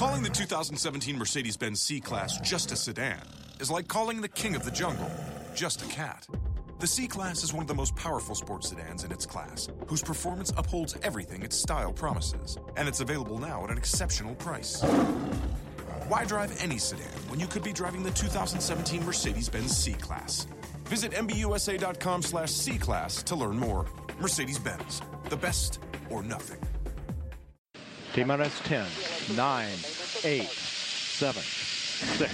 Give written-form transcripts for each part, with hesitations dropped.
Calling the 2017 Mercedes-Benz C-Class just a sedan is like calling the king of the jungle just a cat. The C-Class is one of the most powerful sports sedans in its class, whose performance upholds everything its style promises, and it's available now at an exceptional price. Why drive any sedan when you could be driving the 2017 Mercedes-Benz C-Class? Visit mbusa.com/C-Class to learn more. Mercedes-Benz, the best or nothing. T-minus 10, 9, 8, 7, 6,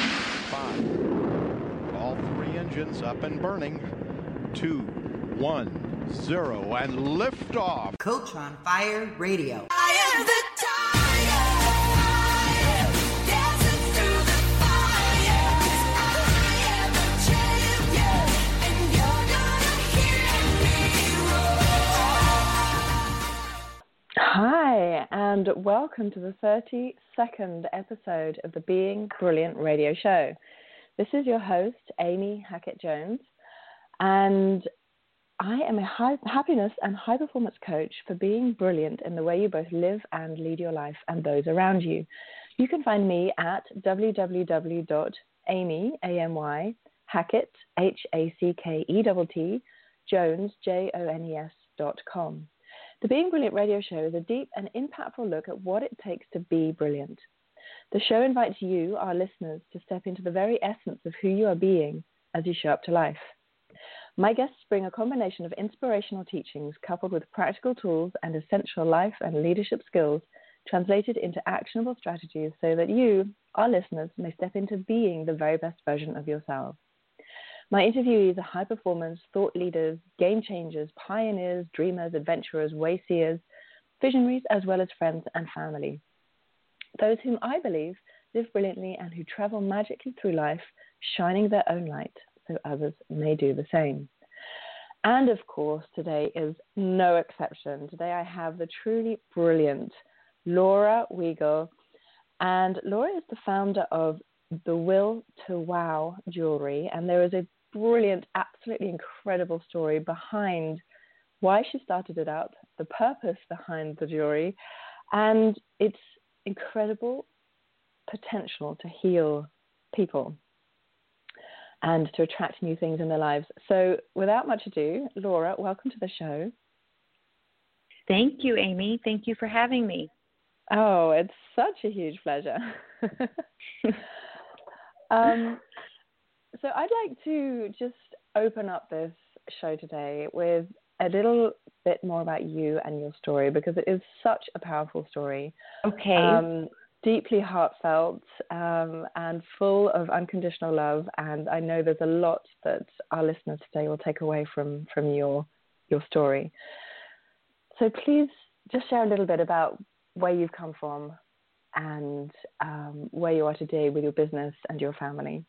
5. All three engines up and burning. 2, 1, 0, and liftoff. Coach on Fire Radio. I am the tiger, dancing through the fire. 'Cause I am the champion, and you're gonna hear me roar. Hi, and welcome to the 32nd episode of the Being Brilliant radio show. This is your host, Amy Hackett-Jones, and I am a happiness and high-performance coach for being brilliant in the way you both live and lead your life and those around you. You can find me at www.amy, A-M-Y, Hackett, H-A-C-K-E-T-T, Jones, Jones.com. The Being Brilliant radio show is a deep and impactful look at what it takes to be brilliant. The show invites you, our listeners, to step into the very essence of who you are being as you show up to life. My guests bring a combination of inspirational teachings coupled with practical tools and essential life and leadership skills translated into actionable strategies so that you, our listeners, may step into being the very best version of yourself. My interviewees are high-performance, thought leaders, game changers, pioneers, dreamers, adventurers, way-seers, visionaries, as well as friends and family. Those whom I believe live brilliantly and who travel magically through life, shining their own light so others may do the same. And of course, today is no exception. Today I have the truly brilliant Laura Weigel. And Laura is the founder of the Will to Wow jewelry. And there is a brilliant, absolutely incredible story behind why she started it up, the purpose behind the jewelry, and its incredible potential to heal people and to attract new things in their lives. So without much ado, Laura, welcome to the show. Thank you, Amy. Thank you for having me. Oh, it's such a huge pleasure. So I'd like to just open up this show today with a little bit more about you and your story, because it is such a powerful story. Okay. Deeply heartfelt and full of unconditional love. And I know there's a lot that our listeners today will take away from your story. So please just share a little bit about where you've come from and where you are today with your business and your family.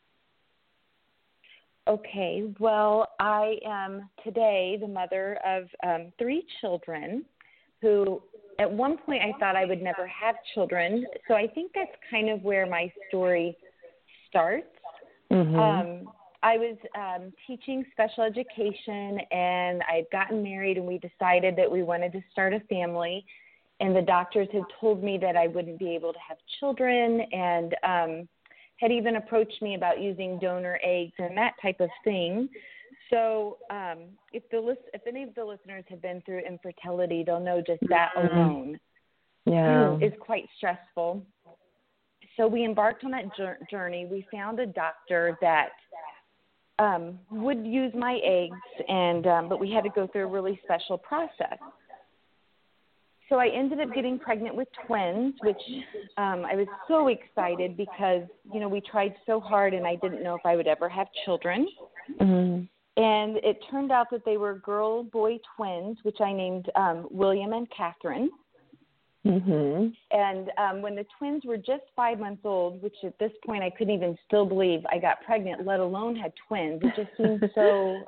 Okay. Well, I am today the mother of 3 children who at one point I thought I would never have children. So I think that's kind of where my story starts. Mm-hmm. I was teaching special education, and I had gotten married, and we decided that we wanted to start a family. And the doctors had told me that I wouldn't be able to have children, and had even approached me about using donor eggs and that type of thing. So if any of the listeners have been through infertility, they'll know just that alone is quite stressful. So we embarked on that journey. We found a doctor that would use my eggs, and but we had to go through a really special process. So I ended up getting pregnant with twins, which I was so excited because, you know, we tried so hard and I didn't know if I would ever have children. Mm-hmm. And it turned out that they were girl-boy twins, which I named William and Catherine. Mm-hmm. And when the twins were just 5 months old, which at this point I couldn't even still believe I got pregnant, let alone had twins, it just seemed so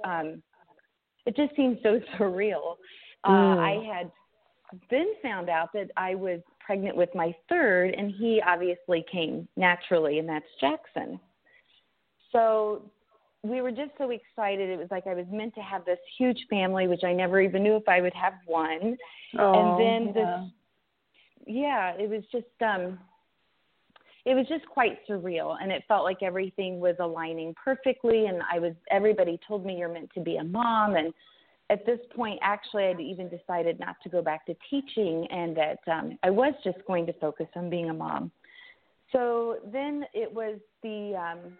surreal. I had then found out that I was pregnant with my third, and he obviously came naturally, and that's Jackson. So we were just so excited. It was like I was meant to have this huge family, which I never even knew if I would have one. Oh, and then it was just it was just quite surreal, and it felt like everything was aligning perfectly, and everybody told me you're meant to be a mom, and at this point, actually, I'd even decided not to go back to teaching, and that I was just going to focus on being a mom. So then it was the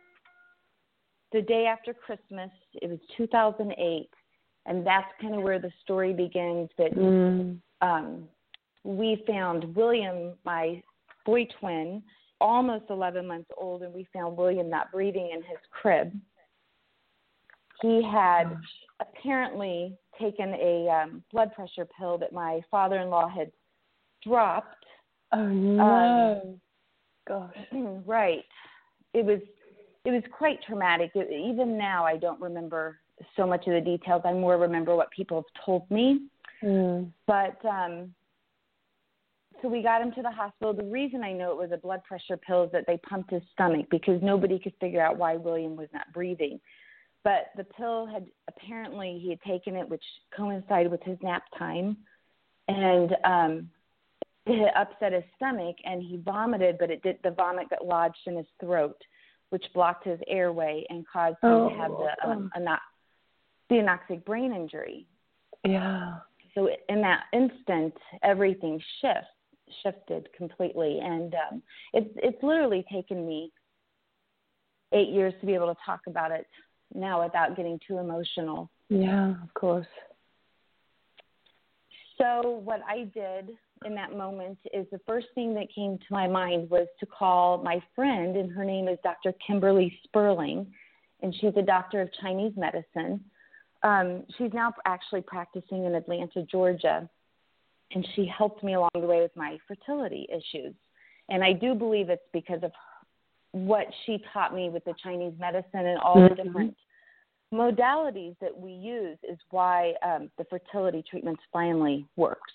day after Christmas. It was 2008, and that's kind of where the story begins, that we found William, my boy twin, almost 11 months old, and we found William not breathing in his crib. He had apparently taken a blood pressure pill that my father-in-law had dropped. Oh, no. Gosh. Right. It was quite traumatic. Even now, I don't remember so much of the details. I more remember what people have told me. But so we got him to the hospital. The reason I know it was a blood pressure pill is that they pumped his stomach because nobody could figure out why William was not breathing. But the pill he had taken it, which coincided with his nap time, and it had upset his stomach, and he vomited, but the vomit got lodged in his throat, which blocked his airway and caused him to have the anoxic brain injury. Yeah. So in that instant, everything shifted completely, and it's literally taken me 8 years to be able to talk about it now without getting too emotional. Yeah, of course. So what I did in that moment is the first thing that came to my mind was to call my friend, and her name is Dr. Kimberly Sperling, and she's a doctor of Chinese medicine. She's now actually practicing in Atlanta, Georgia, and she helped me along the way with my fertility issues. And I do believe it's because of what she taught me with the Chinese medicine and all the different modalities that we use is why the fertility treatments finally worked.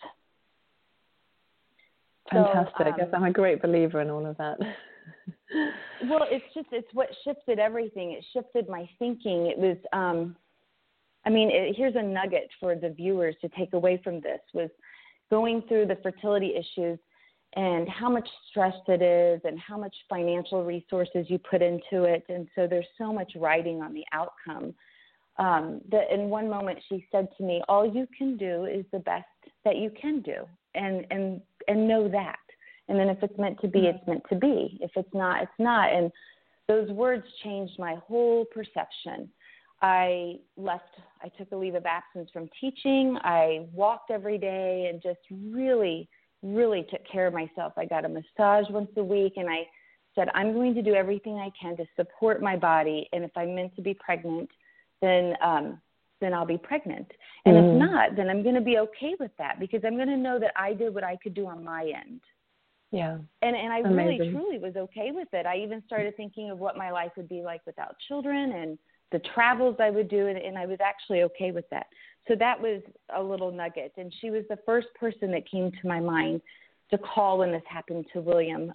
Fantastic. So, I guess I'm a great believer in all of that. Well, it's what shifted everything. It shifted my thinking. It was, here's a nugget for the viewers to take away from this, was going through the fertility issues and how much stress it is and how much financial resources you put into it. And so there's so much riding on the outcome. That in one moment she said to me, all you can do is the best that you can do, and know that. And then if it's meant to be, it's meant to be. If it's not, it's not. And those words changed my whole perception. I took a leave of absence from teaching. I walked every day and just really, really took care of myself. I got a massage once a week, and I said, I'm going to do everything I can to support my body. And if I'm meant to be pregnant, then I'll be pregnant. And if not, then I'm going to be okay with that, because I'm going to know that I did what I could do on my end. Yeah. And I Amazing. really, truly was okay with it. I even started thinking of what my life would be like without children and the travels I would do, and I was actually okay with that. So that was a little nugget. And she was the first person that came to my mind to call when this happened to William.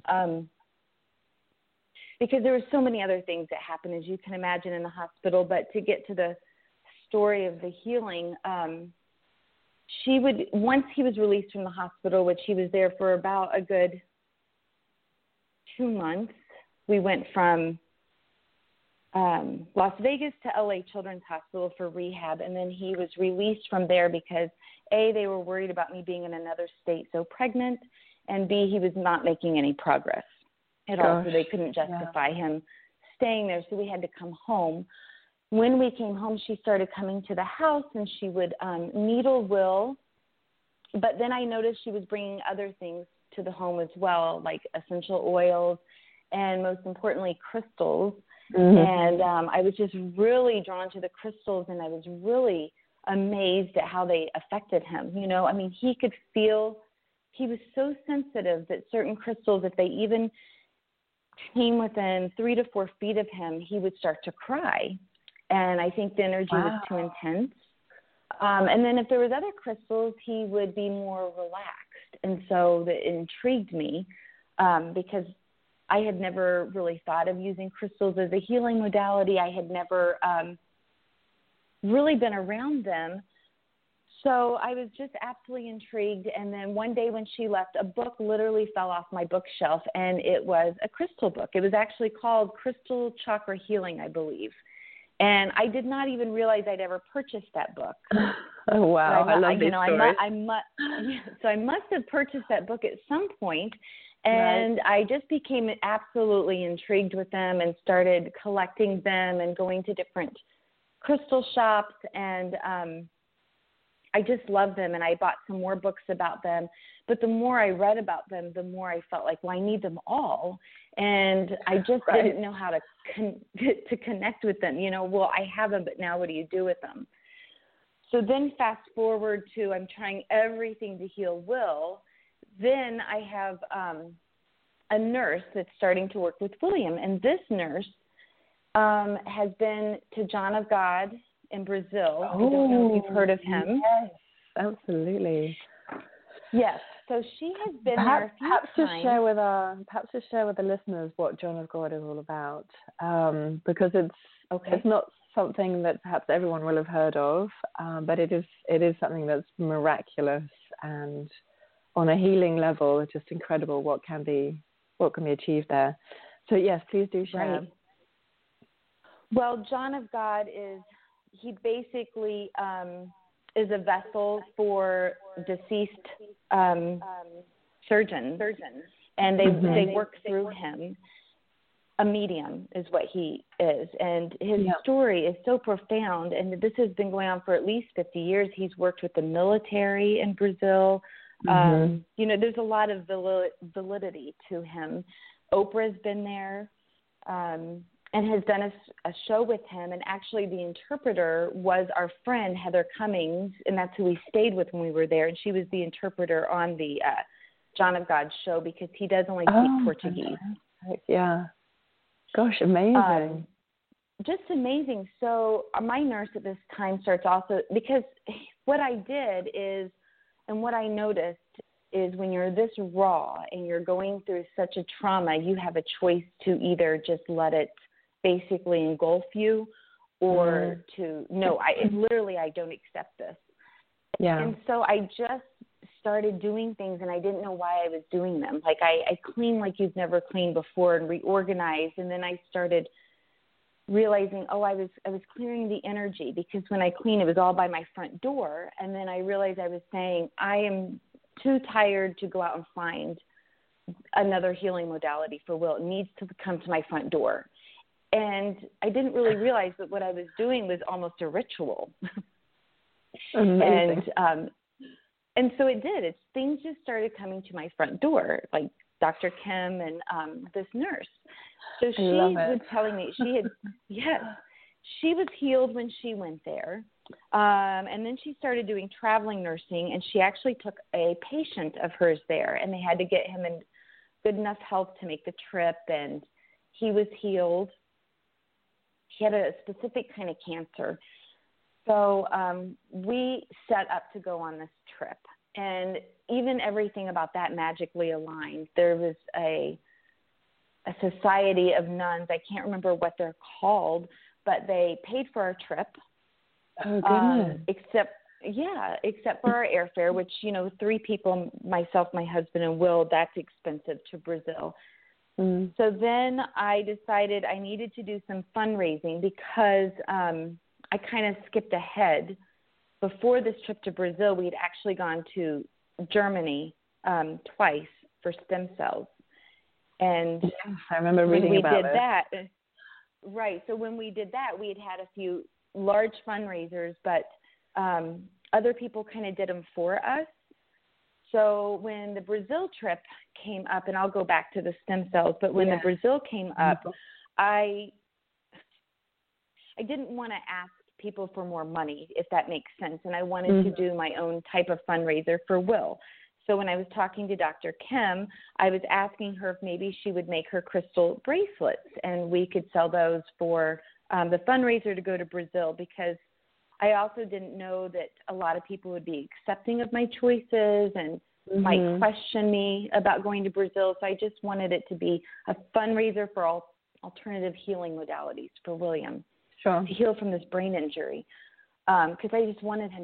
Because there were so many other things that happened, as you can imagine, in the hospital. But to get to the story of the healing, once he was released from the hospital, which he was there for about a good 2 months, we went from Las Vegas to LA Children's Hospital for rehab, and then he was released from there because A, they were worried about me being in another state so pregnant, and B, he was not making any progress at all, so they couldn't justify him staying there, so we had to come home. When we came home, she started coming to the house, and she would needle Will, but then I noticed she was bringing other things to the home as well, like essential oils and, most importantly, crystals. And I was just really drawn to the crystals, and I was really amazed at how they affected him. You know, I mean, he could feel, he was so sensitive that certain crystals, if they even came within 3 to 4 feet of him, he would start to cry. And I think the energy was too intense. And then if there was other crystals, he would be more relaxed. And so that intrigued me because I had never really thought of using crystals as a healing modality. I had never really been around them. So I was just absolutely intrigued. And then one day when she left, a book literally fell off my bookshelf, and it was a crystal book. It was actually called Crystal Chakra Healing, I believe. And I did not even realize I'd ever purchased that book. Oh, wow. I love these stories. So I must have purchased that book at some point, and I just became absolutely intrigued with them and started collecting them and going to different crystal shops, and I just love them, and I bought some more books about them. But the more I read about them, the more I felt like, well, I need them all. And I just didn't know how to connect with them. Well, I have them, but now what do you do with them? So then fast forward to I'm trying everything to heal Will. Then I have a nurse that's starting to work with William. And this nurse has been to John of God in Brazil. I don't know if you've heard of him. Yes, absolutely. Yes. So she has been there a few times. Perhaps to share with the listeners what John of God is all about, because it's not something that perhaps everyone will have heard of, but it is something that's miraculous and on a healing level. It's just incredible what can be achieved there. So yes, please do share. Right. Well, John of God he basically is a vessel for deceased surgeons, and they work through him. A medium is what he is, and his story is so profound, and this has been going on for at least 50 years. He's worked with the military in Brazil. There's a lot of validity to him. Oprah's been there and has done a show with him, and actually the interpreter was our friend Heather Cummings, and that's who we stayed with when we were there, and she was the interpreter on the John of God show because he does only speak Portuguese. Yeah. Gosh, amazing. Just amazing. So my nurse at this time starts also, because what I did is, and what I noticed is when you're this raw and you're going through such a trauma, you have a choice to either just let it basically engulf you or to, no, I don't accept this. Yeah. And so I just started doing things, and I didn't know why I was doing them. Like I cleaned like you've never cleaned before and reorganized. And then I started realizing, I was clearing the energy, because when I clean, it was all by my front door. And then I realized I was saying, I am too tired to go out and find another healing modality for Will. It needs to come to my front door. And I didn't really realize that what I was doing was almost a ritual. Amazing. And so it did. Things just started coming to my front door, like Dr. Kim and this nurse. So she was telling me she was healed when she went there. And then she started doing traveling nursing, and she actually took a patient of hers there, and they had to get him in good enough health to make the trip, and he was healed. He had a specific kind of cancer. So we set up to go on this trip, and even everything about that magically aligned. There was a society of nuns. I can't remember what they're called, but they paid for our trip. Oh, goodness. Except for our airfare, which, 3 people, myself, my husband, and Will, that's expensive to Brazil. So then I decided I needed to do some fundraising, because I kind of skipped ahead. Before this trip to Brazil, we had actually gone to Germany twice for stem cells. And I remember reading about that. Right. So when we did that, we had a few large fundraisers, but other people kind of did them for us. So when the Brazil trip came up, and I'll go back to the stem cells, but when the Brazil came up, I didn't want to ask people for more money, if that makes sense. And I wanted to do my own type of fundraiser for Will. So when I was talking to Dr. Kim, I was asking her if maybe she would make her crystal bracelets, and we could sell those for the fundraiser to go to Brazil, because I also didn't know that a lot of people would be accepting of my choices and might question me about going to Brazil. So I just wanted it to be a fundraiser for all alternative healing modalities for William. Sure. To heal from this brain injury, because I just wanted him back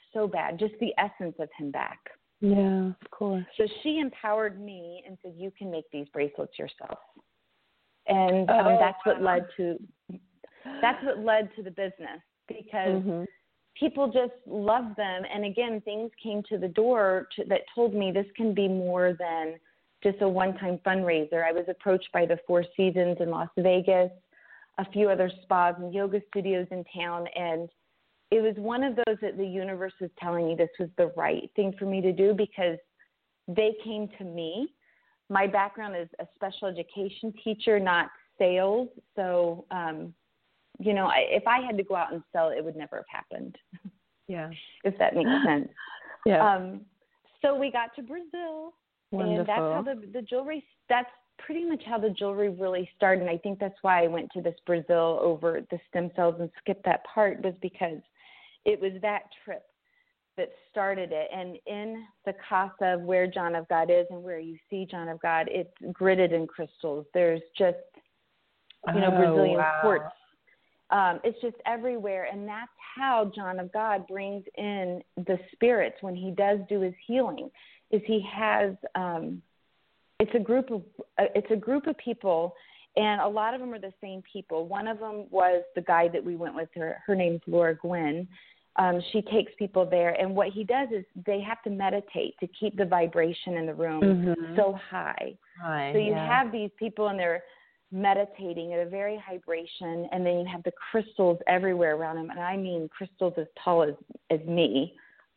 so bad, just the essence of him back. Yeah, of course. So she empowered me and said, you can make these bracelets yourself. And that's what led to the business, because people just love them. And again, things came to the door that told me this can be more than just a one-time fundraiser. I was approached by the Four Seasons in Las Vegas, a few other spas and yoga studios in town, and it was one of those that the universe was telling me this was the right thing for me to do, because they came to me. My background is a special education teacher, not sales. So, if I had to go out and sell, it would never have happened. Yeah. If that makes sense. Yeah. So we got to Brazil. Wonderful. And that's how the jewelry, that's pretty much how the jewelry really started. And I think that's why I went to this Brazil over the stem cells and skipped that part, was because it was that trip that started it. And in the casa of where John of God is and where you see John of God, it's gridded in crystals. There's just, Brazilian quartz. It's just everywhere. And that's how John of God brings in the spirits when he does do his healing, is he has, it's a group of people, and a lot of them are the same people. One of them was the guide that we went with. Her name's Laura Gwynn. She takes people there, and what he does is they have to meditate to keep the vibration in the room so high. So you have these people, and they're meditating at a very high vibration, and then you have the crystals everywhere around them, and I mean crystals as tall as me.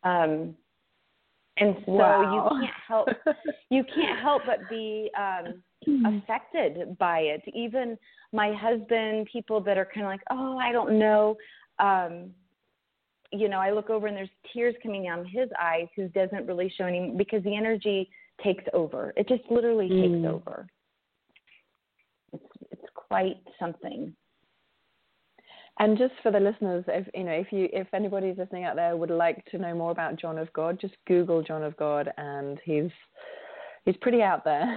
And so you can't help but be affected by it. Even my husband, people that are kind of like, oh, I don't know. I look over and there's tears coming down his eyes, who doesn't really show any, because the energy takes over. It just literally takes over. It's quite something. And just for the listeners, if anybody's listening out there would like to know more about John of God, just Google John of God, and he's pretty out there.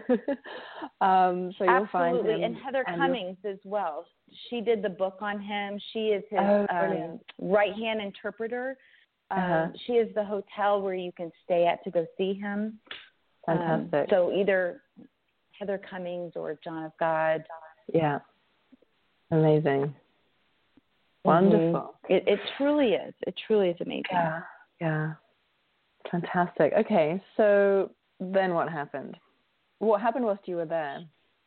So you'll find him. And Heather Cummings as well. She did the book on him. She is his right-hand interpreter. She is the hotel where you can stay at to go see him. Fantastic. So either Heather Cummings or John of God. Yeah. Amazing. Wonderful. It truly is. It truly is amazing. Yeah. Fantastic. Okay, so then what happened? What happened whilst you were there?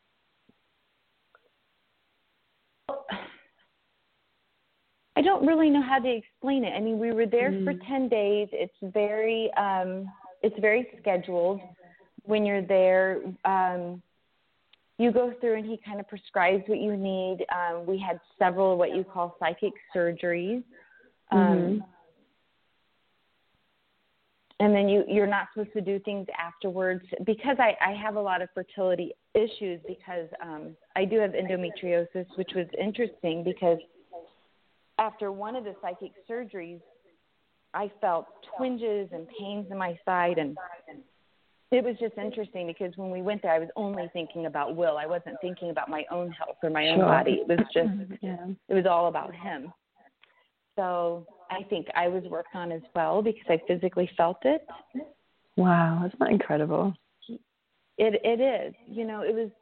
I don't really know how to explain it. I mean, we were there for 10 days. It's very scheduled. When you're there, you go through and he kind of prescribes what you need. We had several what you call psychic surgeries. And then you're not supposed to do things afterwards, because I have a lot of fertility issues, because I do have endometriosis, which was interesting because after one of the psychic surgeries, I felt twinges and pains in my side, and it was just interesting because when we went there, I was only thinking about Will. I wasn't thinking about my own health or my own body. It was just, it was all about him. So I think I was worked on as well because I physically felt it. Wow, isn't that incredible? It is. It was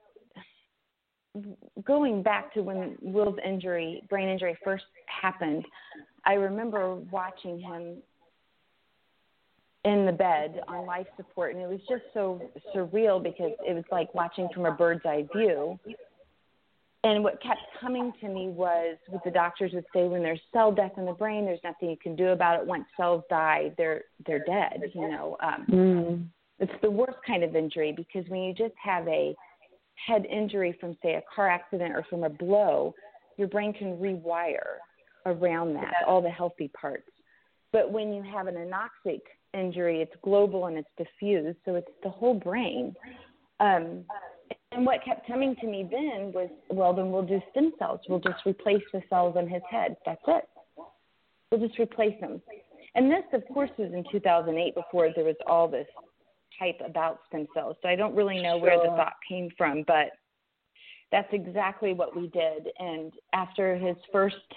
going back to when Will's brain injury first happened. I remember watching him in the bed on life support, and it was just so surreal because it was like watching from a bird's eye view. And what kept coming to me was what the doctors would say: when there's cell death in the brain, there's nothing you can do about it. Once cells die, they're dead. It's the worst kind of injury, because when you just have a head injury from, say, a car accident or from a blow, your brain can rewire around that, all the healthy parts. But when you have an anoxic injury, it's global and it's diffused, so it's the whole brain. And what kept coming to me then was, well, then we'll do stem cells. We'll just replace the cells in his head. That's it. We'll just replace them. And this, of course, was in 2008, before there was all this hype about stem cells. So I don't really know where the thought came from, but that's exactly what we did. And after his first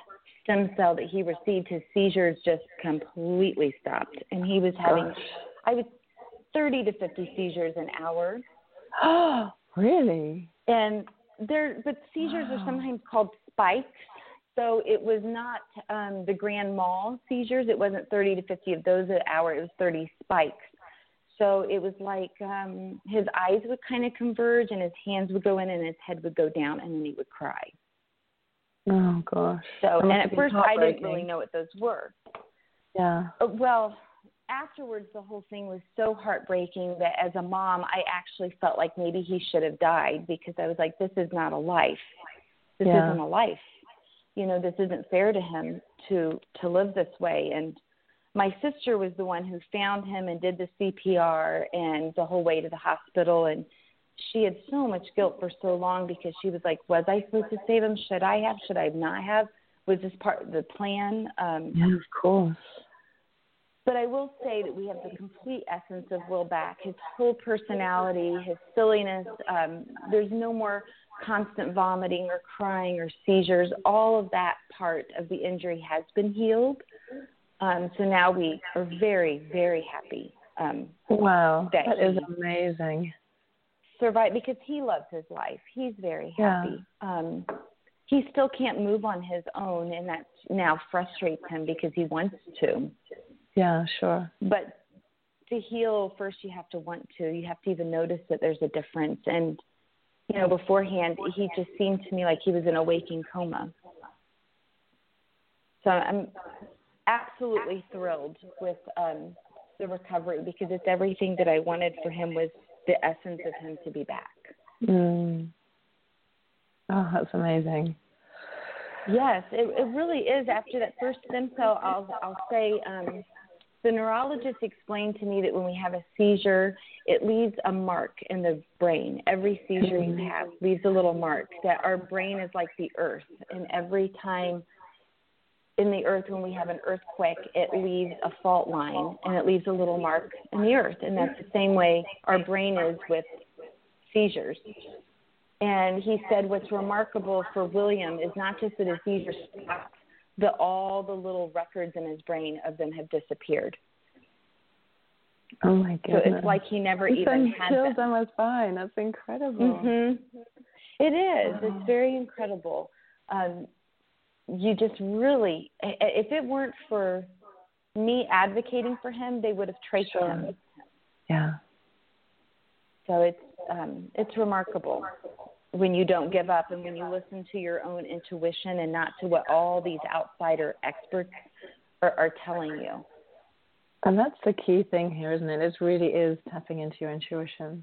stem cell that he received, his seizures just completely stopped. And he was having, 30 to 50 seizures an hour. Oh, really? And but seizures are sometimes called spikes. So it was not the grand mal seizures. It wasn't 30 to 50 of those an hour. It was 30 spikes. So it was like his eyes would kind of converge and his hands would go in and his head would go down and then he would cry. Oh, gosh. So, and at first I didn't really know what those were. Yeah. Well, afterwards the whole thing was so heartbreaking that as a mom, I actually felt like maybe he should have died because I was like, this is not a life. This isn't a life. You know, this isn't fair to him to live this way. And my sister was the one who found him and did the CPR and the whole way to the hospital. And she had so much guilt for so long because she was like, was I supposed to save him? Should I have? Should I not have? Was this part of the plan? Yeah, of course. But I will say that we have the complete essence of Will back. His whole personality, his silliness, there's no more constant vomiting or crying or seizures. All of that part of the injury has been healed. So now we are very, very happy. Wow, that is amazing. Survive because he loves his life. He's very happy. He still can't move on his own, and that now frustrates him because he wants to. Yeah, sure. But to heal, first you have to want to. You have to even notice that there's a difference. And, you know, beforehand, he just seemed to me like he was in a waking coma. So I'm absolutely thrilled with the recovery because it's everything that I wanted for him was the essence of him to be back. Mm. Oh, that's amazing. Yes, it really is. After that first stem cell, I'll say the neurologist explained to me that when we have a seizure, it leaves a mark in the brain. Every seizure you have leaves a little mark, that our brain is like the earth. And every time in the earth, when we have an earthquake, it leaves a fault line and it leaves a little mark in the earth. And that's the same way our brain is with seizures. And he said what's remarkable for William is not just that his seizures stopped, but all the little records in his brain of them have disappeared. Oh, my goodness. So it's like he never even had them. Them was fine. That's incredible. Mm-hmm. It is. Wow. It's very incredible. You just really, if it weren't for me advocating for him, they would have traced him. Yeah. So it's remarkable when you don't give up and when you listen to your own intuition and not to what all these outsider experts are telling you. And that's the key thing here, isn't it? It really is tapping into your intuition.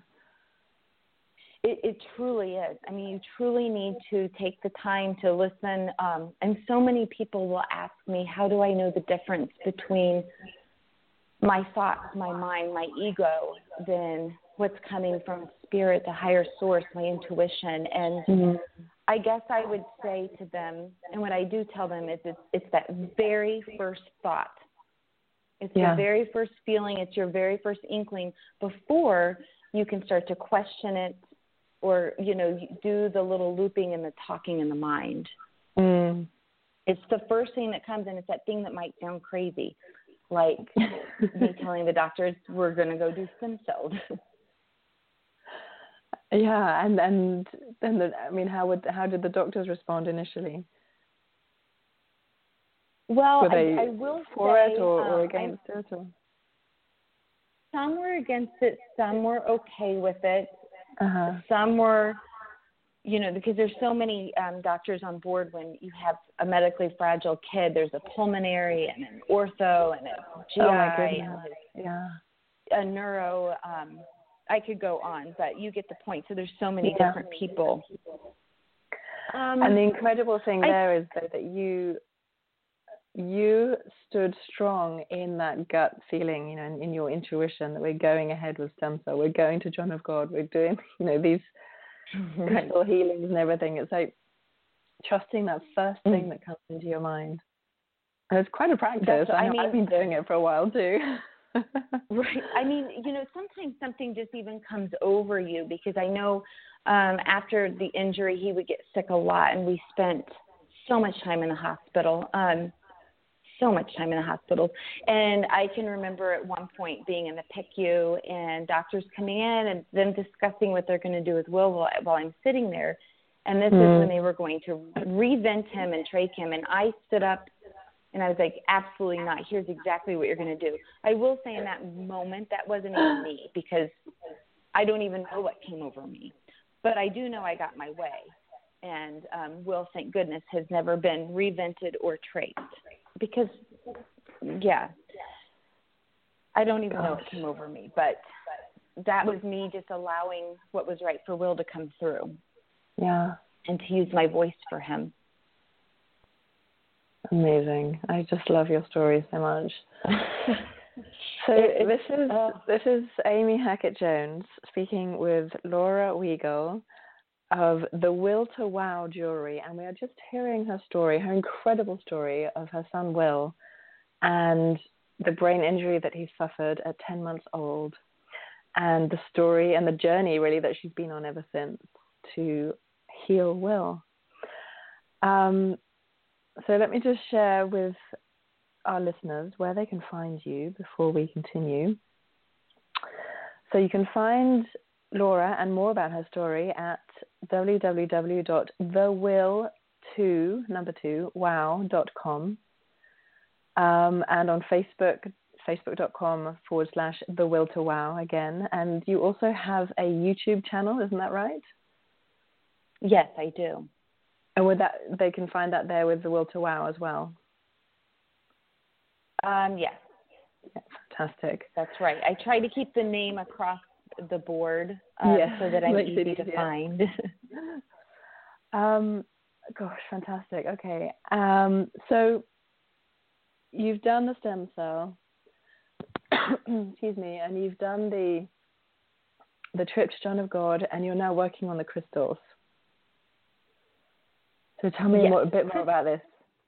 It truly is. I mean, you truly need to take the time to listen. And so many people will ask me, how do I know the difference between my thoughts, my mind, my ego, than what's coming from spirit, the higher source, my intuition? And I guess I would say to them, and what I do tell them is it's that very first thought. It's your very first feeling. It's your very first inkling before you can start to question it or, you know, do the little looping and the talking in the mind. Mm. It's the first thing that comes, and it's that thing that might sound crazy, like me telling the doctors we're going to go do stem cells. Yeah, and then how did the doctors respond initially? Well, were they I will for say, it or against it? Or? Some were against it. Some were okay with it. Uh-huh. Some were, you know, because there's so many doctors on board when you have a medically fragile kid. There's a pulmonary and an ortho and a GI and a neuro. I could go on, but you get the point. So there's so many different people. And the incredible thing there is that you stood strong in that gut feeling, you know, in your intuition that we're going ahead with stem cell, we're going to John of God, we're doing, you know, these crystal healings and everything. It's like trusting that first thing that comes into your mind. And it's quite a practice. I've been doing it for a while too. Right. I mean, you know, sometimes something just even comes over you because I know after the injury he would get sick a lot, and we spent so much time in the hospital. So much time in the hospital. And I can remember at one point being in the PICU and doctors coming in and them discussing what they're going to do with Will while I'm sitting there. And this is when they were going to revent him and trach him. And I stood up and I was like, absolutely not. Here's exactly what you're going to do. I will say in that moment, that wasn't even me, because I don't even know what came over me. But I do know I got my way. And Will, thank goodness, has never been revented or trached. Because, yeah, I don't even know what came over me. But that was me just allowing what was right for Will to come through. Yeah. And to use my voice for him. Amazing. I just love your story so much. So this is Amy Hackett-Jones speaking with Laura Weigel of the Will to Wow Jewelry, and we are just hearing her story, her incredible story of her son Will and the brain injury that he suffered at 10 months old, and the story and the journey really that she's been on ever since to heal Will. So let me just share with our listeners where they can find you before we continue. So you can find Laura and more about her story at www.thewill2wow.com and on Facebook, facebook.com/thewilltowow again. And you also have a YouTube channel, isn't that right? Yes, I do. And with that, they can find that there with The Will to Wow as well. Yes. Yeah, fantastic. That's right. I try to keep the name across the board so that I'm easy to find. Gosh, fantastic. Okay. So you've done the stem cell, excuse me, and you've done the trip to John of God, and you're now working on the crystals. So tell me a bit more about this.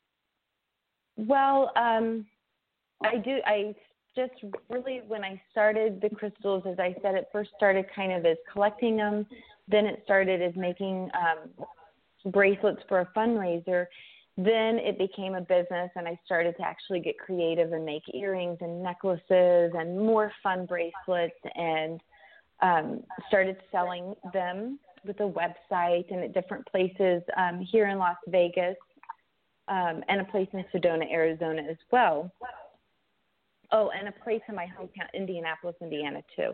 Well, I do. I just really, when I started the crystals, as I said, it first started kind of as collecting them. Then it started as making bracelets for a fundraiser. Then it became a business, and I started to actually get creative and make earrings and necklaces and more fun bracelets, and started selling them with a website and at different places here in Las Vegas and a place in Sedona, Arizona as well. Oh, and a place in my hometown, Indianapolis, Indiana, too.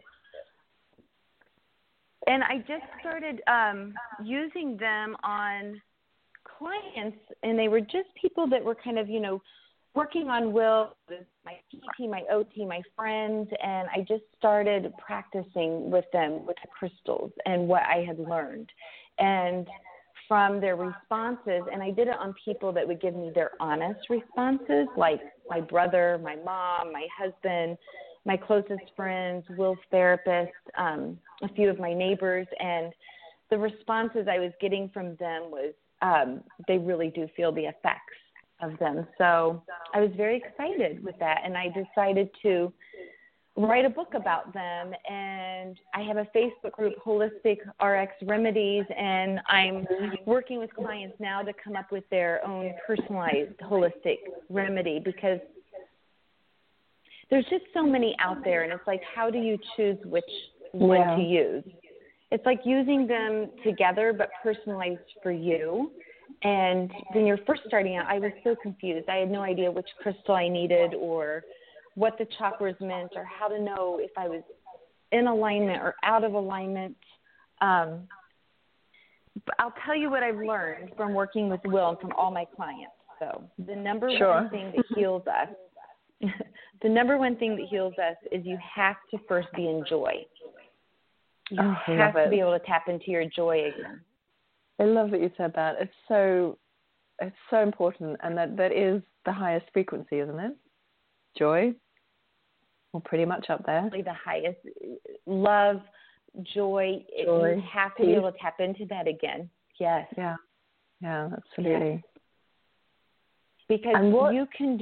And I just started using them on clients, and they were just people that were kind of, working on Will, my PT, my OT, my friends, and I just started practicing with them with the crystals and what I had learned. And from their responses, and I did it on people that would give me their honest responses, like my brother, my mom, my husband, my closest friends, Will's therapist, a few of my neighbors, and the responses I was getting from them was they really do feel the effects of them. So I was very excited with that, and I decided to write a book about them. And I have a Facebook group, Holistic RX Remedies, and I'm working with clients now to come up with their own personalized holistic remedy, because there's just so many out there, and it's like, how do you choose which one to use? It's like using them together but personalized for you. And when you're first starting out, I was so confused. I had no idea which crystal I needed or what the chakras meant or how to know if I was in alignment or out of alignment. But I'll tell you what I've learned from working with Will and from all my clients. So the number one thing that heals us, the number one thing that heals us is you have to first be in joy. You have to be able to tap into your joy again. I love that you said that. It's so important, and that is the highest frequency, isn't it? Joy. We're pretty much up there. The highest. Love, joy. You have to be able to tap into that again. Yes. Yeah, absolutely. Because you can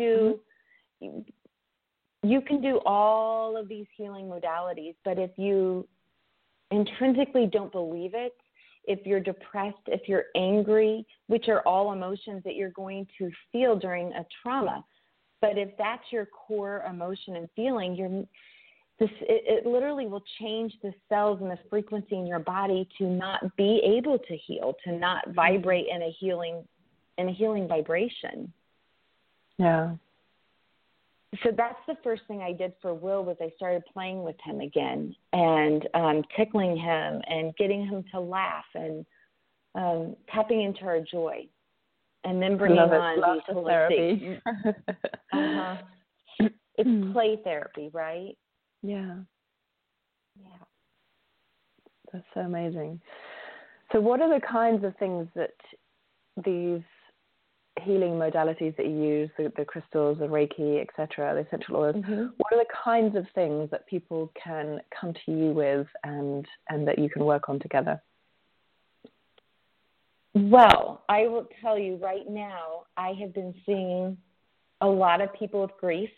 do all of these healing modalities, but if you intrinsically don't believe it, if you're depressed, if you're angry, which are all emotions that you're going to feel during a trauma. But if that's your core emotion and feeling, it literally will change the cells and the frequency in your body to not be able to heal, to not vibrate in a healing vibration. Yeah. So that's the first thing I did for Will, was I started playing with him again and tickling him and getting him to laugh and tapping into our joy. And then bringing on these holistic therapy. It's play therapy, right? Yeah. That's so amazing. So what are the kinds of things that these healing modalities that you use, the crystals, the Reiki, etc., the essential oils, what are the kinds of things that people can come to you with and that you can work on together? Well, I will tell you right now, I have been seeing a lot of people with grief.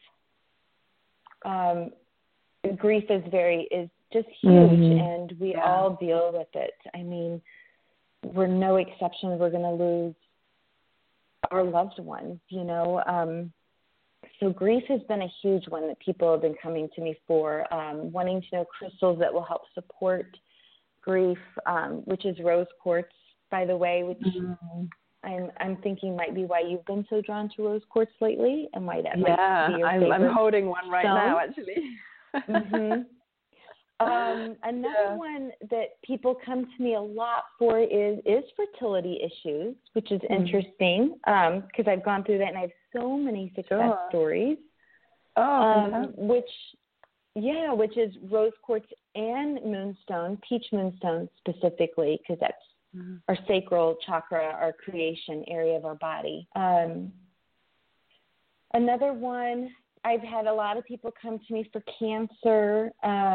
Grief is just huge, and we all deal with it. I mean, we're no exception. We're going to lose our loved ones, you know. So grief has been a huge one that people have been coming to me for, wanting to know crystals that will help support grief, which is rose quartz, by the way, which I'm thinking might be why you've been so drawn to rose quartz lately, and why that might be your favorite. I'm holding one right now, actually. Another one that people come to me a lot for is fertility issues, which is interesting, because I've gone through that and I have so many success stories. Which is rose quartz and moonstone, peach moonstone specifically, because that's our sacral chakra, our creation area of our body. Another one, I've had a lot of people come to me for cancer.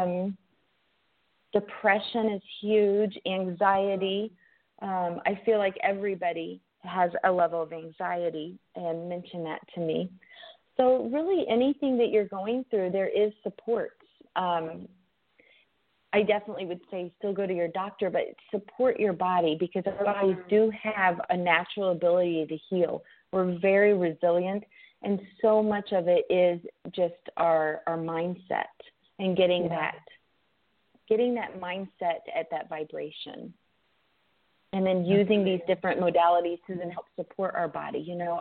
Depression is huge. Anxiety. I feel like everybody has a level of anxiety and mention that to me. So really anything that you're going through, there is support. I definitely would say still go to your doctor, but support your body, because our bodies do have a natural ability to heal. We're very resilient, and so much of it is just our mindset and getting that mindset at that vibration. And then using these different modalities to then help support our body. You know,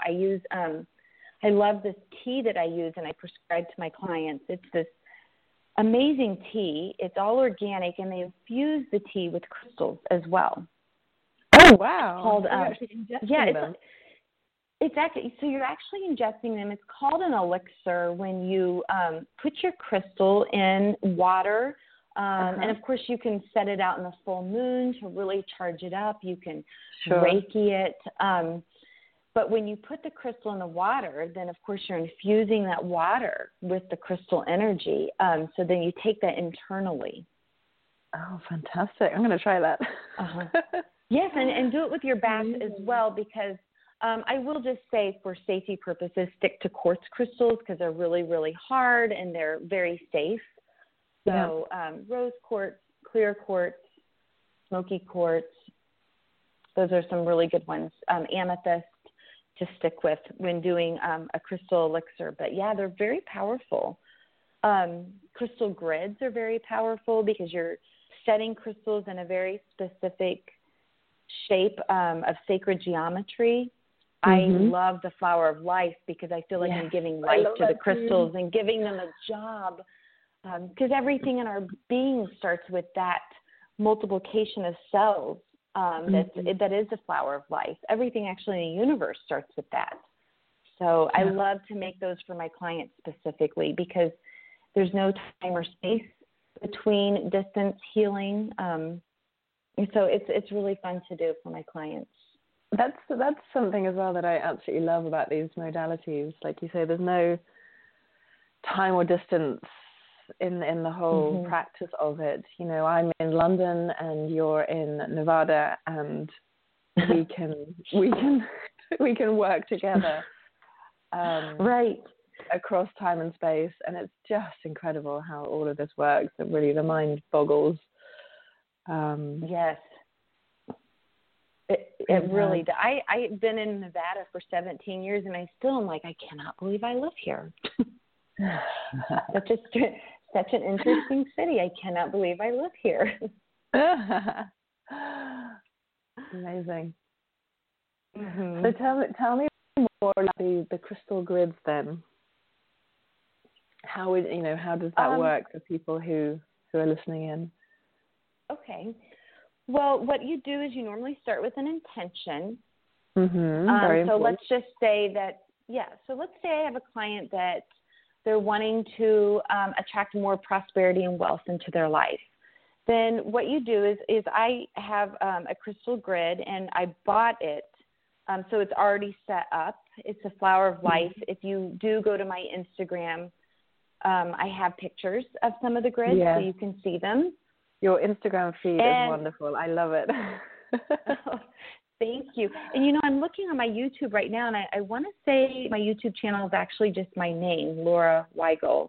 I love this tea that I use and I prescribe to my clients. It's this amazing tea. It's all organic, and they infuse the tea with crystals as well. Oh, wow. It's called, it's actually, so you're actually ingesting them. It's called an elixir when you put your crystal in water. And, of course, you can set it out in the full moon to really charge it up. You can Reiki it. But when you put the crystal in the water, then, of course, you're infusing that water with the crystal energy. So then you take that internally. Oh, fantastic. I'm going to try that. Yes, and do it with your bath as well, because I will just say, for safety purposes, stick to quartz crystals, because they're really, really hard and they're very safe. So rose quartz, clear quartz, smoky quartz, those are some really good ones. Amethyst to stick with when doing a crystal elixir. But, yeah, they're very powerful. Crystal grids are very powerful because you're setting crystals in a very specific shape of sacred geometry. I love the flower of life because I feel like I'm giving life to the crystals and giving them a job, because everything in our being starts with that multiplication of cells. That is the flower of life. Everything actually in the universe starts with that. So I love to make those for my clients specifically, because there's no time or space between distance healing. So it's really fun to do for my clients. That's something as well that I absolutely love about these modalities. Like you say, there's no time or distance in the whole practice of it. You know, I'm in London and you're in Nevada, and we can work together across time and space, and it's just incredible how all of this works. It really, the mind boggles. Yes. It really does. I've been in Nevada for 17 years, and I still am like, I cannot believe I live here. Such an interesting city. I cannot believe I live here. Amazing. Mm-hmm. So tell me more about the crystal grids then. How does that work for people who are listening in? Okay. Well, what you do is you normally start with an intention. Mm-hmm. So important. let's just say that, so let's say I have a client that they're wanting to attract more prosperity and wealth into their life. Then what you do is I have a crystal grid, and I bought it. So it's already set up. It's a flower of life. Mm-hmm. If you do go to my Instagram, I have pictures of some of the grids, so you can see them. Your Instagram feed is wonderful. I love it. Thank you. And, I'm looking on my YouTube right now, and I want to say my YouTube channel is actually just my name, Laura Weigel,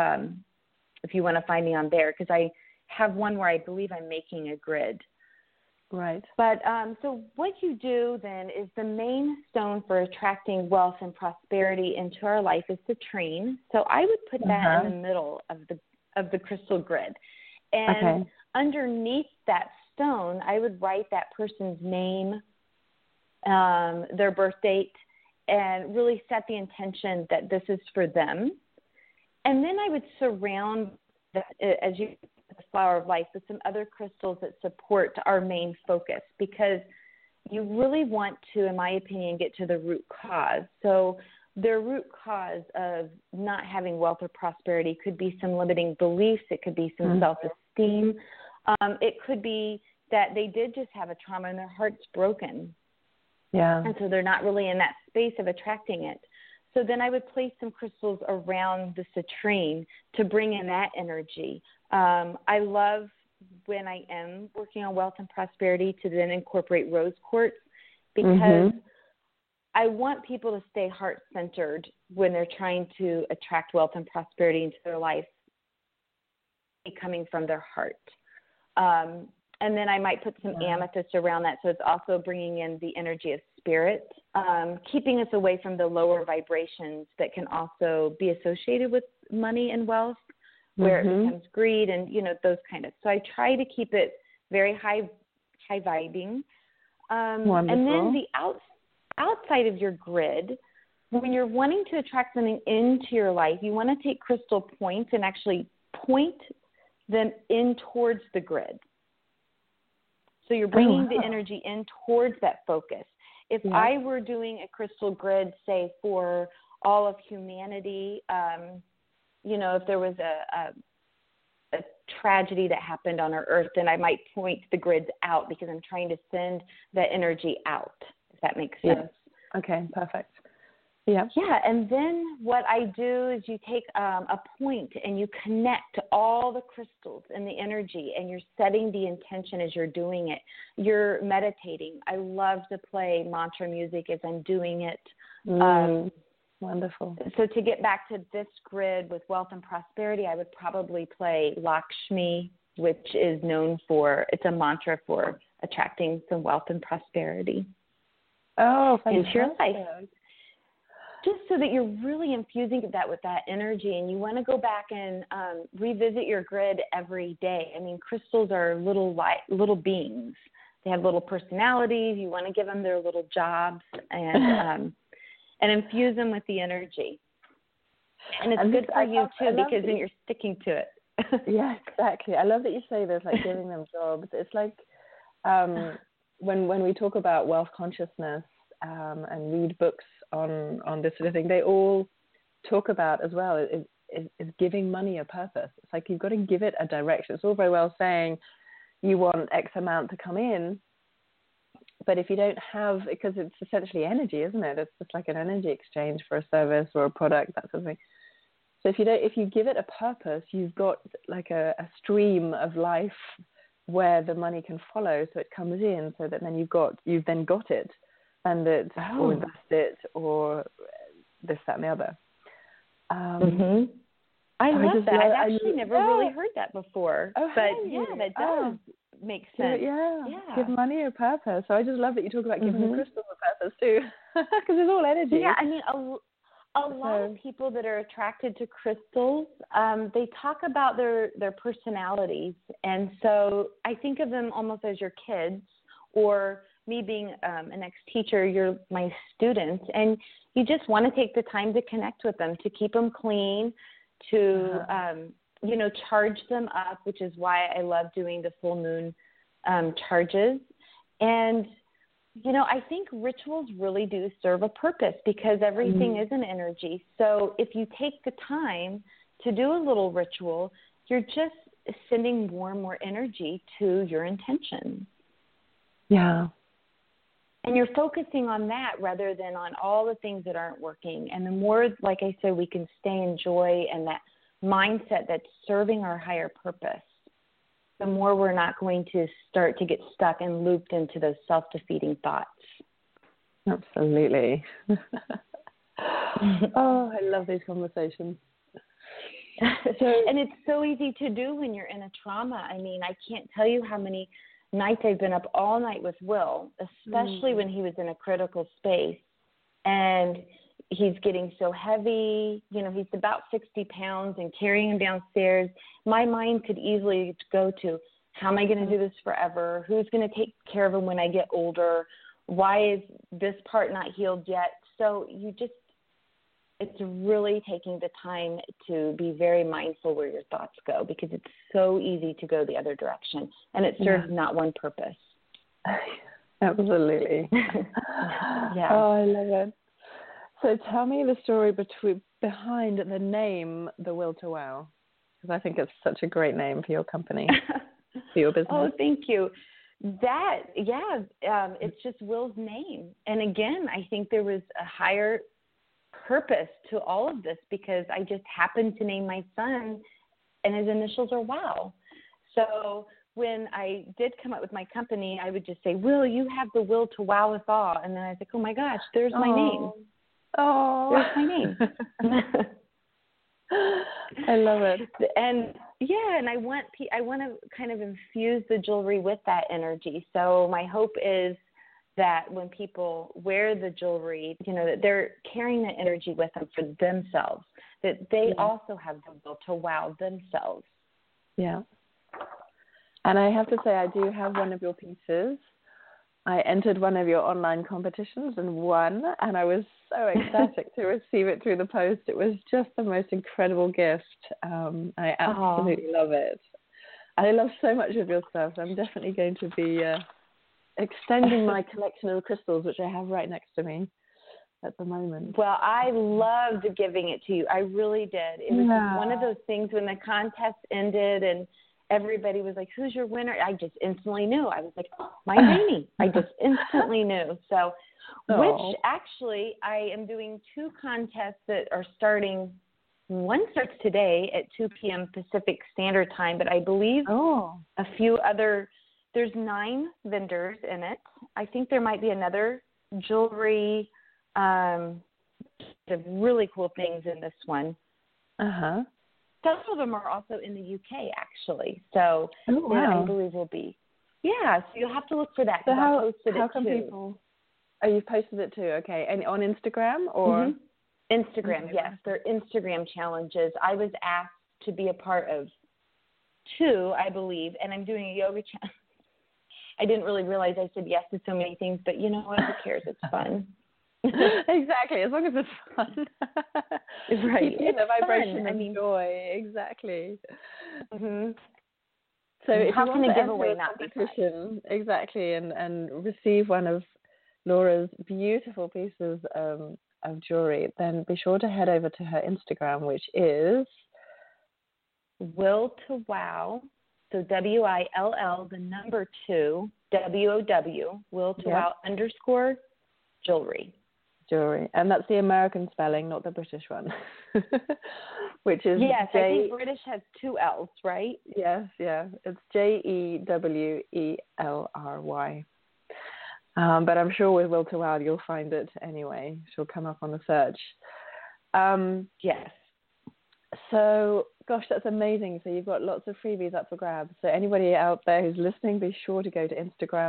if you want to find me on there, because I have one where I believe I'm making a grid. Right. But so what you do then is the main stone for attracting wealth and prosperity into our life is citrine. So I would put that in the middle of the crystal grid. And underneath that stone, I would write that person's name, their birth date, and really set the intention that this is for them. And then I would surround that, as you the flower of life, with some other crystals that support our main focus, because you really want to, in my opinion, get to the root cause. So their root cause of not having wealth or prosperity could be some limiting beliefs. It could be some self-esteem. It could be that they did just have a trauma and their heart's broken. Yeah. And so they're not really in that space of attracting it. So then I would place some crystals around the citrine to bring in that energy. I love when I am working on wealth and prosperity to then incorporate rose quartz, because I want people to stay heart-centered when they're trying to attract wealth and prosperity into their life, coming from their heart. And then I might put some amethyst around that, so it's also bringing in the energy of spirit, keeping us away from the lower vibrations that can also be associated with money and wealth, where it becomes greed and, those kind of. So I try to keep it very high vibing. And then the outside of your grid, when you're wanting to attract something into your life, you want to take crystal points and actually point them in towards the grid. So you're bringing the energy in towards that focus. If I were doing a crystal grid, say, for all of humanity, if there was a tragedy that happened on our earth, then I might point the grids out, because I'm trying to send that energy out, if that makes sense. Yes. Okay, perfect. Yeah. Yeah, and then what I do is you take a point and you connect all the crystals and the energy, and you're setting the intention as you're doing it. You're meditating. I love to play mantra music as I'm doing it. Wonderful. So to get back to this grid with wealth and prosperity, I would probably play Lakshmi, which is known for, it's a mantra for attracting some wealth and prosperity into your life. Just so that you're really infusing that with that energy, and you want to go back and revisit your grid every day. I mean, crystals are little beings. They have little personalities. You want to give them their little jobs and infuse them with the energy. And it's good for you too, because then you're sticking to it. Yeah, exactly. I love that you say this, like giving them jobs. It's like when we talk about wealth consciousness and read books on this sort of thing, they all talk about as well is giving money a purpose. It's like you've got to give it a direction. It's all very well saying you want X amount to come in, but if you don't have, because it's essentially energy, isn't it? It's just like an energy exchange for a service or a product, that sort of thing. So if you give it a purpose, you've got like a stream of life where the money can follow, so it comes in, so that then you've then got it, and it or invest it or this, that, and the other. I love just that. I've actually never really heard that before. Oh, but yeah, that does. makes sense. Give money a purpose. So I just love that you talk about giving the crystals a purpose too, because it's all energy. Yeah, I mean, a lot of people that are attracted to crystals, they talk about their personalities. And so I think of them almost as your kids, or me being an ex-teacher, you're my students. And you just want to take the time to connect with them, to keep them clean, to, charge them up, which is why I love doing the full moon charges. And I think rituals really do serve a purpose, because everything is an energy. So if you take the time to do a little ritual, you're just sending more and more energy to your intention. Yeah. And you're focusing on that rather than on all the things that aren't working. And the more, like I said, we can stay in joy and that mindset that's serving our higher purpose, the more we're not going to start to get stuck and looped into those self-defeating thoughts. Absolutely. Oh, I love these conversations. And it's so easy to do when you're in a trauma. I mean, I can't tell you how many nights I've been up all night with Will, especially when he was in a critical space. And he's getting so heavy. He's about 60 pounds, and carrying him downstairs, my mind could easily go to, how am I going to do this forever? Who's going to take care of him when I get older? Why is this part not healed yet? So it's really taking the time to be very mindful where your thoughts go, because it's so easy to go the other direction, and it serves not one purpose. Absolutely. Yeah. Oh, I love it. So tell me the story behind the name, The Will to Wow, because I think it's such a great name for your company, for your business. Oh, thank you. It's just Will's name. And again, I think there was a higher purpose to all of this, because I just happened to name my son, and his initials are WOW. So when I did come up with my company, I would just say, Will, you have the will to wow us all. And then I was like, oh my gosh, there's my name. Oh, there's my name. I love it. And and I want to kind of infuse the jewelry with that energy. So my hope is that when people wear the jewelry, that they're carrying that energy with them for themselves, that they also have the will to wow themselves. Yeah. And I have to say, I do have one of your pieces. I entered one of your online competitions and won, and I was so ecstatic to receive it through the post. It was just the most incredible gift. I absolutely love it. I love so much of your stuff. I'm definitely going to be extending my collection of crystals, which I have right next to me at the moment. Well, I loved giving it to you. I really did. It was just one of those things when the contest ended and everybody was like, who's your winner? I just instantly knew. I was like, oh, my Rainey. I just instantly knew. So, which actually I am doing 2 contests that are starting. One starts today at 2 p.m. Pacific Standard Time, but I believe a few other, there's 9 vendors in it. I think there might be another jewelry, the really cool things in this one. Uh-huh. Some of them are also in the UK, actually. So I believe will be. Yeah, so you'll have to look for that. So how can people? Oh, you've posted it too. Okay, and on Instagram or? Instagram, yes. They're Instagram challenges. I was asked to be a part of 2, I believe, and I'm doing a yoga challenge. I didn't really realize I said yes to so many things, but you know what? Who cares? It's fun. Exactly, as long as it's fun. Right. It's the vibration of joy. Exactly. Mm-hmm. So if how you can want a to giveaway enter not be competition, exactly, and receive one of Laura's beautiful pieces of jewelry, then be sure to head over to her Instagram, which is Will to Wow. So WILL, the number 2, WOW, Will to Wow _ jewelry. And that's the American spelling, not the British one. Which is I think British has 2 L's, right? Yes, yeah. It's JEWELRY. But I'm sure with Will to Wow you'll find it anyway. She'll come up on the search. Yes. So Gosh, that's amazing. So you've got lots of freebies up for grabs. So anybody out there who's listening, be sure to go to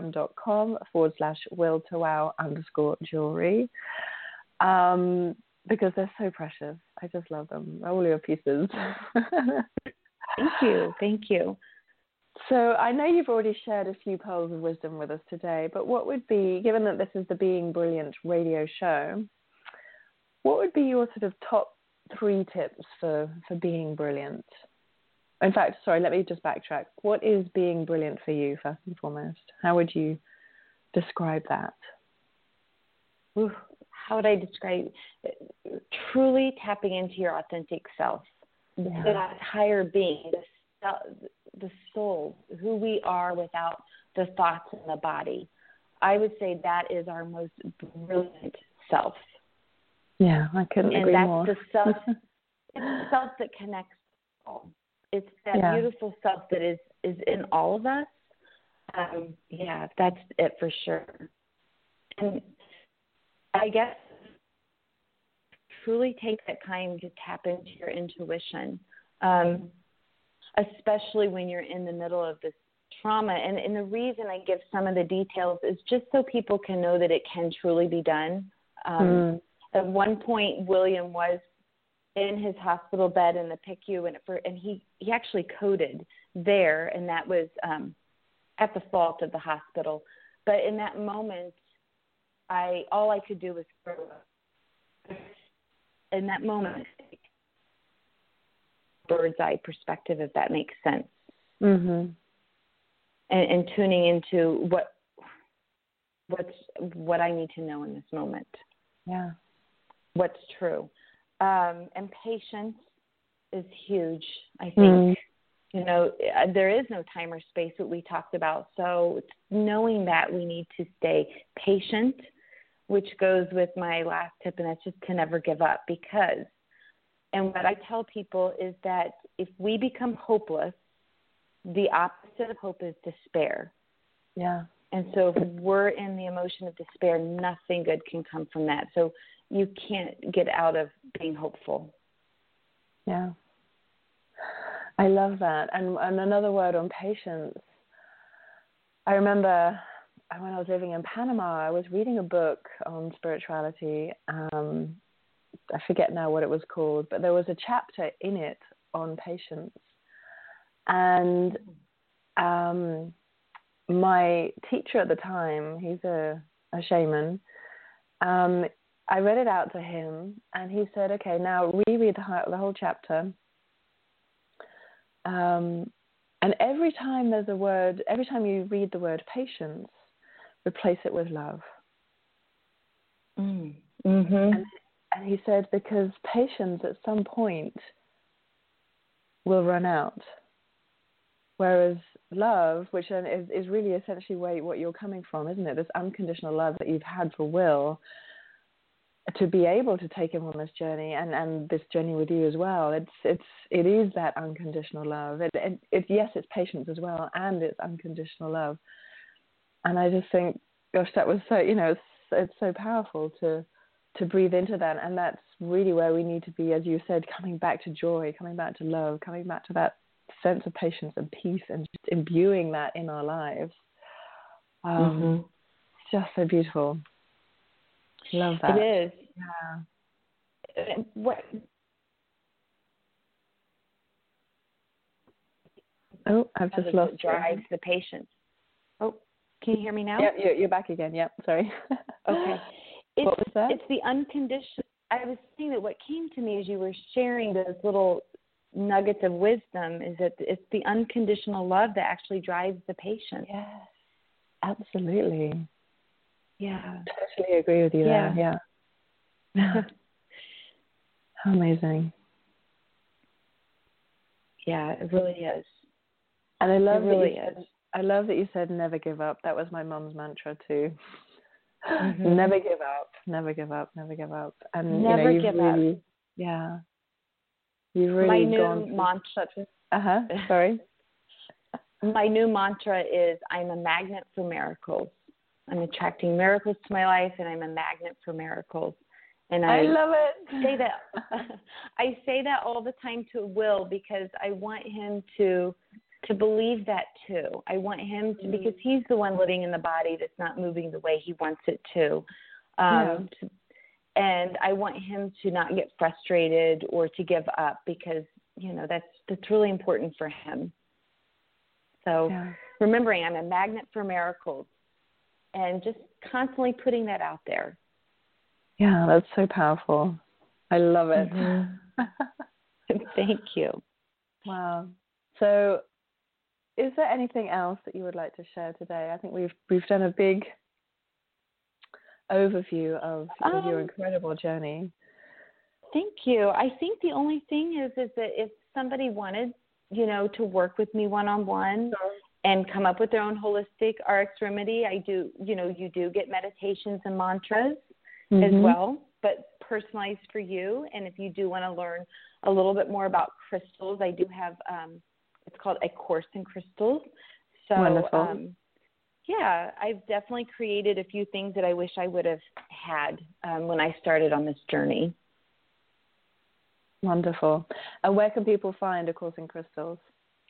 Instagram.com/willtowow_jewelry. Because they're so precious. I just love them. All your pieces. Thank you. Thank you. So I know you've already shared a few pearls of wisdom with us today, but what would be, given that this is the Being Brilliant radio show, what would be your sort of top 3 tips for being brilliant? In fact, sorry, let me just backtrack. What is being brilliant for you, first and foremost? How would you describe that? Ooh, how would I describe it? Truly tapping into your authentic self, that higher being, the soul, who we are without the thoughts in the body. I would say that is our most brilliant self. Yeah, I couldn't agree more. And that's the self. It's the self that connects all. It's that beautiful self that is in all of us. That's it for sure. And I guess truly take that time to tap into your intuition, especially when you're in the middle of this trauma. And the reason I give some of the details is just so people can know that it can truly be done. At one point, William was in his hospital bed in the PICU, and he actually coded there, and that was at the fault of the hospital. But in that moment, all I could do was throw up. In that moment, bird's eye perspective, if that makes sense. Mm-hmm. And tuning into what I need to know in this moment. Yeah. What's true. And patience is huge, I think. There is no time or space, what we talked about. So it's knowing that we need to stay patient, which goes with my last tip, and that's just to never give up. And what I tell people is that if we become hopeless, the opposite of hope is despair. Yeah. And so if we're in the emotion of despair, nothing good can come from that. So you can't get out of being hopeful. Yeah. I love that. And another word on patience. I remember when I was living in Panama, I was reading a book on spirituality. I forget now what it was called, but there was a chapter in it on patience. And my teacher at the time, he's a shaman, I read it out to him, and he said, okay, now reread the whole chapter. And every time you read the word patience, replace it with love. Mm-hmm. And he said, because patience at some point will run out. Whereas love, which is really essentially what you're coming from, isn't it? This unconditional love that you've had for Will, to be able to take him on this journey and this journey with you as well. It is that unconditional love. Yes, it's patience as well, and it's unconditional love. And I just think, gosh, that was so, it's so powerful to breathe into that. And that's really where we need to be, as you said, coming back to joy, coming back to love, coming back to that sense of patience and peace, and just imbuing that in our lives. It's just so beautiful. Love that. It is. Yeah. I've just lost you. Drives the patience. Oh, can you hear me now? Yeah, you're back again. Yep, sorry. Okay. What was that? It's the unconditional. I was saying that what came to me as you were sharing those little nuggets of wisdom is that it's the unconditional love that actually drives the patience. Yes, absolutely. Yeah. Totally agree with you there. Yeah. How amazing. Yeah, it really is. And I love I love that you said never give up. That was my mom's mantra too. Mm-hmm. Never give up, never give up, never give up. And never give up. Yeah. You've really my gone new mantra. Sorry. My new mantra is I'm a magnet for miracles. I'm attracting miracles to my life, and I'm a magnet for miracles. And I love it. I say that all the time to Will because I want him to believe that too. I want him to, because he's the one living in the body that's not moving the way he wants it to. And I want him to not get frustrated or to give up because, that's really important for him. So remembering I'm a magnet for miracles and just constantly putting that out there. Yeah, that's so powerful. I love it. Thank you. Wow. So is there anything else that you would like to share today? I think we've done a big overview of your incredible journey. Thank you. I think the only thing is that if somebody wanted, to work with me one-on-one and come up with their own holistic RX remedy, I do, you do get meditations and mantras as well, but personalized for you. And if you do want to learn a little bit more about crystals, I do have, it's called A Course in Crystals. So, wonderful. I've definitely created a few things that I wish I would have had when I started on this journey. Wonderful. And where can people find A Course in Crystals?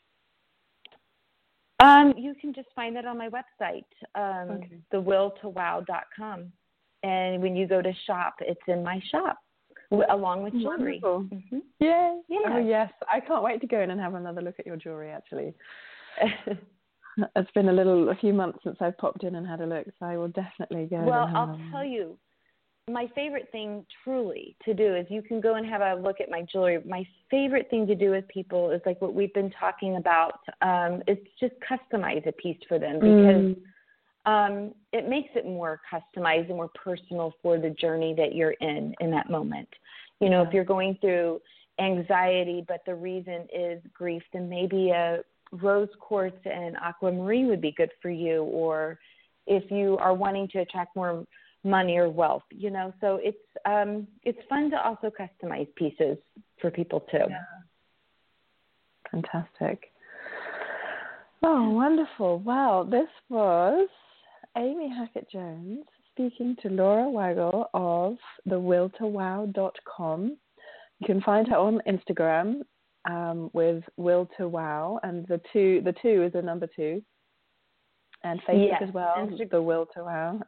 You can just find that on my website, thewilltowow.com. And when you go to shop, it's in my shop along with jewelry. Mm-hmm. Yay. Yeah. Oh, yes. I can't wait to go in and have another look at your jewelry, actually. It's been a few months since I've popped in and had a look, so I will definitely go. Well, I'll tell you, my favorite thing truly to do is you can go and have a look at my jewelry. My favorite thing to do with people is like what we've been talking about. It's just customize a piece for them because it makes it more customized and more personal for the journey that you're in that moment. If you're going through anxiety, but the reason is grief, then maybe a rose quartz and aquamarine would be good for you. Or if you are wanting to attract more money or wealth, so it's fun to also customize pieces for people too. Yeah. Fantastic. Oh, wonderful. Wow. This was Amy Hackett-Jones speaking to Laura Weigel of thewilltowow.com. You can find her on Instagram with Will to Wow, and the two is the number 2, and Facebook as well. The Will to Wow.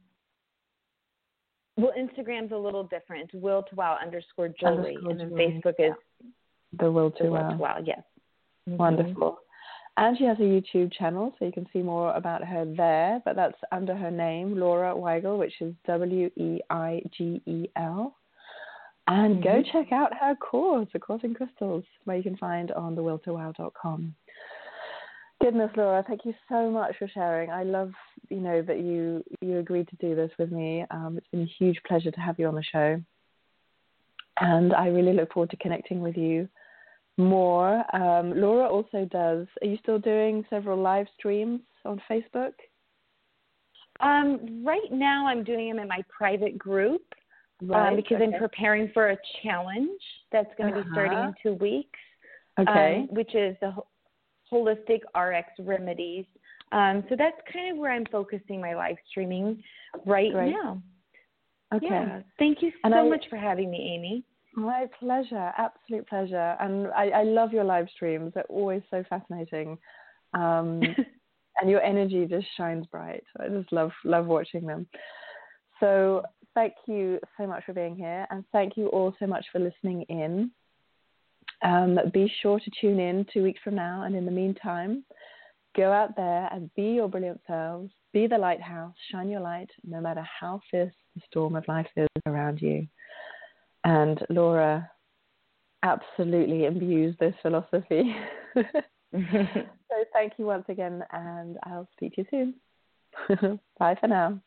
Well, Instagram's a little different. It's Will to Wow _jewelry, and then Facebook is the Will to Wow. Will to Wow. Yes. Wonderful. And she has a YouTube channel, so you can see more about her there. But that's under her name, Laura Weigel, which is Weigel. And go check out her course, A Course in Crystals, where you can find on thewilltowow.com. Goodness, Laura, thank you so much for sharing. I love, that you agreed to do this with me. It's been a huge pleasure to have you on the show. And I really look forward to connecting with you more. Laura also does, are you still doing several live streams on Facebook? Right now I'm doing them in my private group because I'm preparing for a challenge that's going to be starting in 2 weeks, which is the Holistic RX Remedies. So that's kind of where I'm focusing my live streaming right now. Okay. Yeah. Thank you so much for having me, Amy. My pleasure. Absolute pleasure. And I love your live streams. They're always so fascinating. And your energy just shines bright. I just love watching them. So thank you so much for being here. And thank you all so much for listening in. Be sure to tune in 2 weeks from now. And in the meantime, go out there and be your brilliant selves. Be the lighthouse. Shine your light, no matter how fierce the storm of life is around you. And Laura absolutely imbues this philosophy. So thank you once again, and I'll speak to you soon. Bye for now.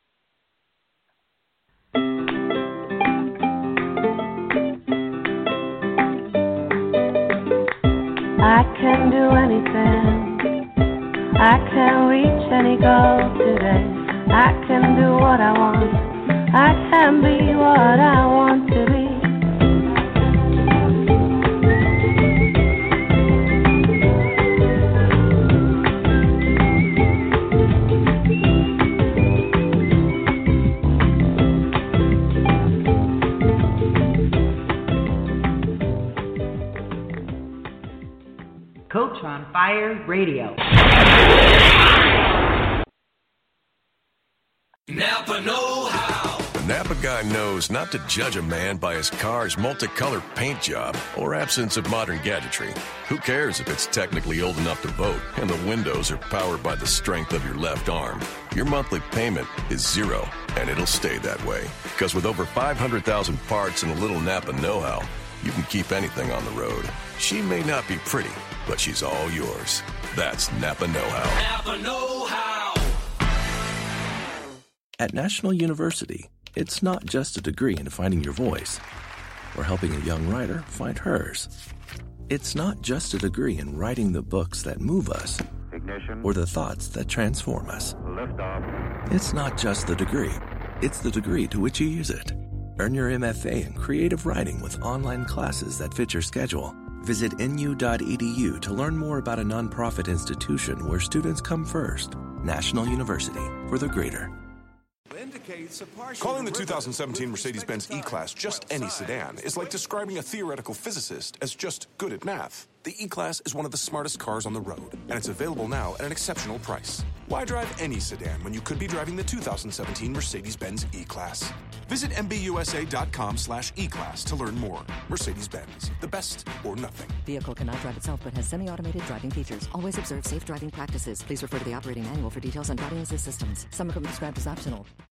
I can do anything. I can reach any goal today. I can do what I want. I can be what I want to be. Fire Radio. Napa know-how. The Napa guy knows not to judge a man by his car's multicolored paint job or absence of modern gadgetry. Who cares if it's technically old enough to vote and the windows are powered by the strength of your left arm? Your monthly payment is zero, and it'll stay that way. Because with over 500,000 parts and a little Napa know-how, you can keep anything on the road. She may not be pretty, but she's all yours. That's Napa know-how. Napa know-how. At National University, it's not just a degree in finding your voice or helping a young writer find hers. It's not just a degree in writing the books that move us or the thoughts that transform us. It's not just the degree. It's the degree to which you use it. Earn your MFA in creative writing with online classes that fit your schedule. Visit nu.edu to learn more about a nonprofit institution where students come first. National University, for the greater. Calling the 2017 Mercedes-Benz E-Class just any sedan is like describing a theoretical physicist as just good at math. The E-Class is one of the smartest cars on the road, and it's available now at an exceptional price. Why drive any sedan when you could be driving the 2017 Mercedes-Benz E-Class? Visit MBUSA.com/E-Class to learn more. Mercedes-Benz, the best or nothing. Vehicle cannot drive itself but has semi-automated driving features. Always observe safe driving practices. Please refer to the operating manual for details on driving assist systems. Some equipment described as optional.